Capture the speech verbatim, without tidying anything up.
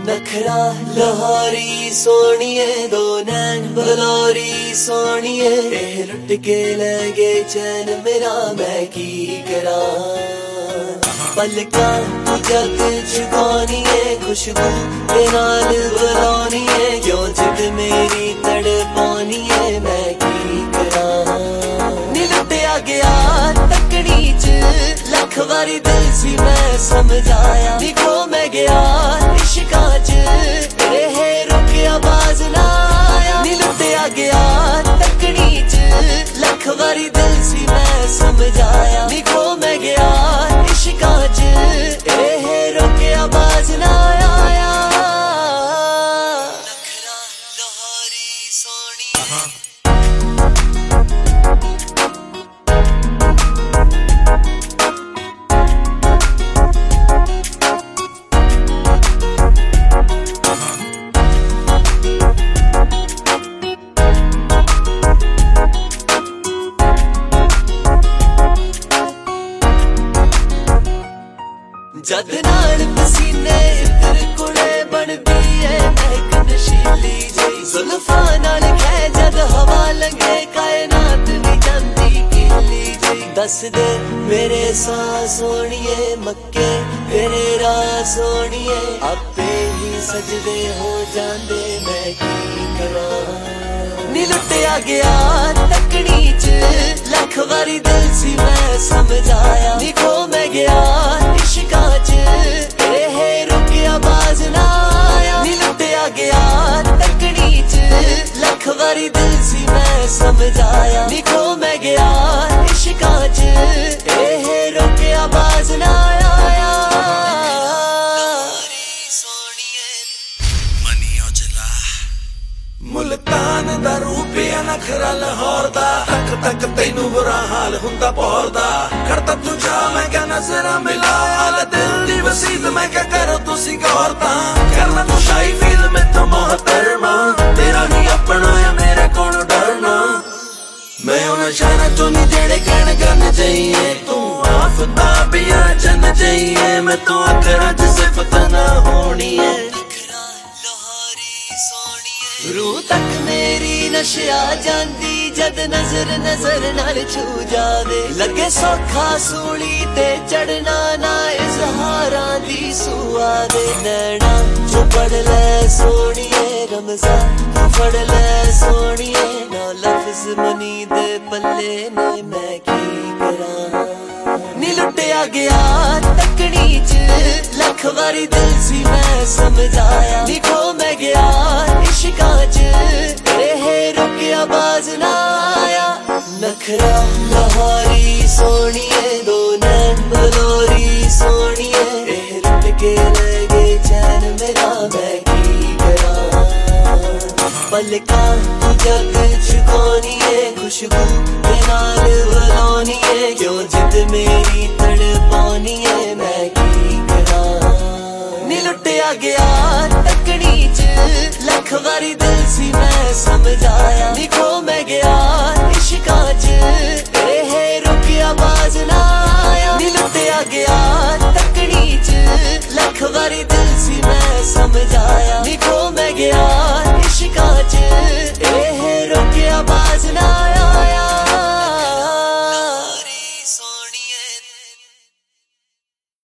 नखरा लाहौरी सोनिए दो नैन बलौरी सोनिए एह लुट के लगे चैन मेरा मैं की करा पलका तू जग चुकानी है खुशबू के नाल बुलानी है क्यों जिद मेरी तड़पानी है मैं की करा नी लुटिया गया तकड़ी च लख वारी दिल सी मैं समझाया नी खो मैं गया इश्का च रहे रुकिया बाज ना आया नी लुटिया गया तकड़ी च लख वारी दिल सी मैं समझाया नी खो मैं गया इश्का च रहे रुकिया बाज ना आया नखरा लाहौरी सोनिए जद नाल पसीने इधर कुड़े बनदी है महक नशीली जी जुल्फा नाल खे जद हवा लगे कायनात भी जांदी गिली जी दस दे मेरे सा सोनिए मक्के तेरे राह सोनिए आपे ही सजदे हो जांदे मैं की करा नी लुटिया गया तकड़ी च लख वारी दिल सी मैं समझाया नी खो मैं गया इश्का च रहे रुकिया बाज ना आया नी लुटिया गया तकड़ी च लख वारी दिल सी मैं समझाया नी खो मैं गया इश्का च रहे रुकिया बाज ना आया मुल्तान दा रूपिया नखरा लाहौर दा तक तक तैनू बुरा हाल हुंदा पौर दा करता तू जा मैं क्या नजरा मिला हाल दिल दी वसीद मैं क्या करो तुसी गौर ता करना तू शाही फील में तो मोहतरमा तेरा ही अपना या मेरे कोल डरना मैं उन्हें शहर चो नहीं जेड़े कहन गन जाइए तू आफताबिया जन जाइए मैं तो अखरा च सिफत ना होनी है रूह तक मेरी नशिया जांदी जद नजर नजर नाल छू जावे लगे सौखा सूली ते चढ़ना ना इजहारां दी सुआ दे नैना जो पढ़ ले सोनिए रमजा तू पढ़ ले सोनिए ना लफ्ज मनी दे पल्ले ने मैं की करा नी लुटिया गया तकड़ी च लख वारी दिल सी मैं समझाया नी खो मैं गया इश्का च रहे रुकिया बाज ना आया नखरा लाहौरी सोनिए दो नैन बलौरी सोनिए एह लुट के लगे चैन मेरा मैं की करा पलका तू जग चुकानी है खुशबू के नाल बुलानी है क्यों जिद मेरी तड़पानी है मैं की करा नी लुटिया गया तकड़ी च लख वारी दिल सी मैं समझाया नी खो मैं गया इश्का च रहे रुकिया बाज ना आया नी लुटिया गया तकड़ी च लख वारी दिल सी मैं समझाया नी खो मैं गया